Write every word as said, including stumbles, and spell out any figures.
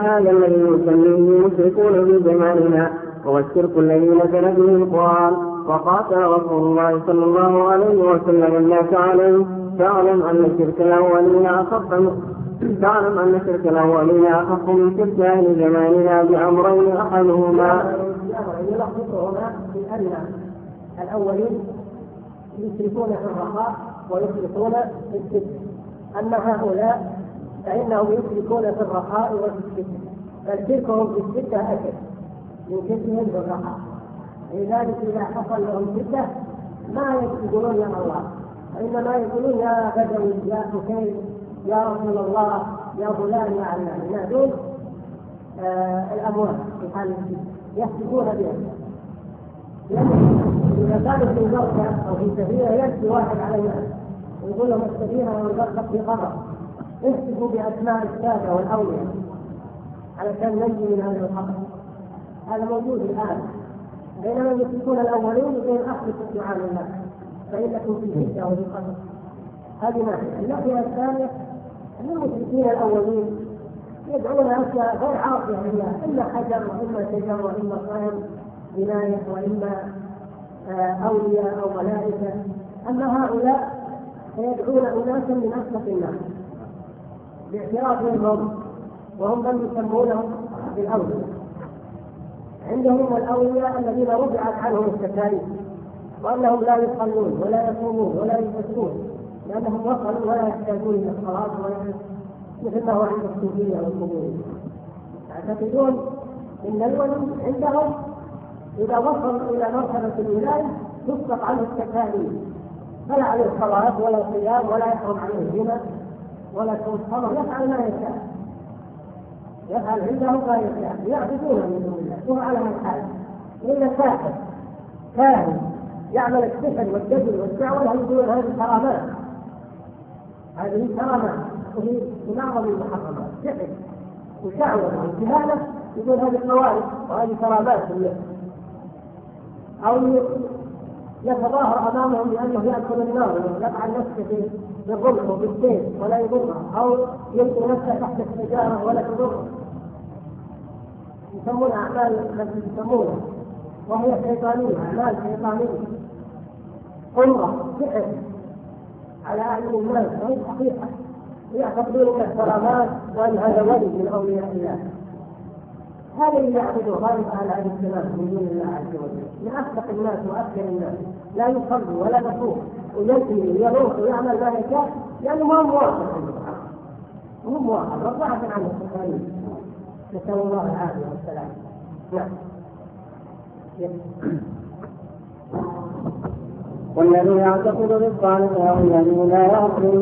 هذا الذي يسميه المشركون بزماننا هو الشرك الذي نزل به القرآن وقاتل رسول الله صلى الله عليه وسلم الناس عليه. فاعلم أن شرك الأولين أخف فاعلم أن شرك الأولين أخف من شرك أهل زماننا بأمرين أحدهما. يلخصهما في أن الأولين يشركون في الرخاء ويشركون في الشدة، أما هؤلاء فإنهم يشركون في الرخاء وفي الشدة، بل شركهم في الشدة أشد من شركهم في الرخاء. لذلك إذا حصل لهم شدة ما يقولون يا الله، وإنما يقولون يا بدوي يا حسين يا رسول الله يا فلان يا علان، ينادون آه الأموات في حال الشدة يحسبون بهم. إذا كانوا في بركة أو في سفينة يأتي واحد علينا ويقول لهم السفينة والبركة في قبر، احسبوا بأسماء السادة والأولياء علشان ننجي من هذا الخطر. هذا موجود الآن، بينما يشركون الأولين يقول أخلصوا الدعاء لله فإنكم في شدة وفي قبر. هذه ناحية. الناحية الثانية أن المشركين الأولين يدعون أشياء غير عاقلة لله، إما حجر وإما شجر وإما صنم بناية وإما أولياء أو ملائكة. أما هؤلاء فيدعون أناسا من أسلف الناس باعترافهم هم، وهم من يسمونهم بالأولياء. عندهم الأولياء الذين رفعت عنهم التكاليف، وأنهم لا يصلون ولا يصومون ولا يزكون لأنهم وصلوا ولا يحتاجون إلى الصلاة مثل ما هو عند الصوفية والقبورية. يعتقدون إن الولي عندهم إذا وصل إلى مرحلة الولاية تسقط عنه التكاليف، فلا عليه صلاة ولا صيام ولا يحرم عليه زنا ولا صوم صلاة، يفعل ما يشاء، يفعل عنده ما يشاء، يعبدون من دون الله. هو على من حال إلا ساحر كاهن يعمل السحر والدجل والدعوة يقولون هذه كرامات، هذه كرامات وهي من أعظم المحرمات، سحر وشعوذة وكهانة يقول هذه قوارب وهذه كرامات. أو يتظاهر أمامهم بأنه يأكل النار ويفعل نفسه بالرمح وبالسيف ولا يضره، أو يلقي نفسه تحت الشجرة ولا تضره. يسمون أعمال التي يسمونها وهي شيطانية، أعمال شيطانية قمرة سحر على أعين الناس وهي حقيقة، يعتقدون كرامات وأن هذا ولي من أولياء الله. هذا اللي يعبدوا غالب على هذه السماء من دون الله عز وجل، من أصدق الناس وأكثر الناس، لا يصلي ولا يصوم ويزني ويروح ويعمل ما يشاء لأنه ما هو موافق عنه، مو موافق رضعة عنه التكاليف. نسأل الله العافية والسلام. نعم. والذي يعتقد بالصالح والذي لا يعقل